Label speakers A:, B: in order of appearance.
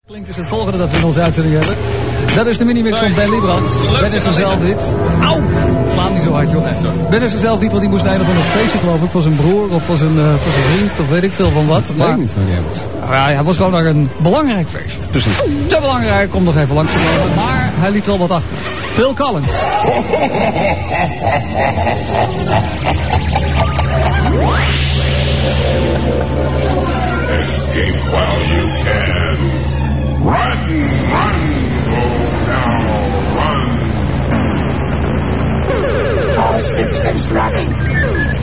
A: Klinkt is het volgende dat we in onze uitzending hebben. Dat is de minimix van Ben Liebrand. Ben is er zelf niet. Auw! Slaan niet zo hard, joh. Ben is er zelf niet, want hij moest naar van een feestje, geloof ik. Voor zijn broer of voor zijn vriend of weet ik veel van wat. Maar hij was gewoon naar een belangrijk feestje. Dus te belangrijk om nog even langs te komen. Maar hij liet wel wat achter. Phil Collins.
B: Escape while you can. Run, run, oh now, run.
C: All systems running.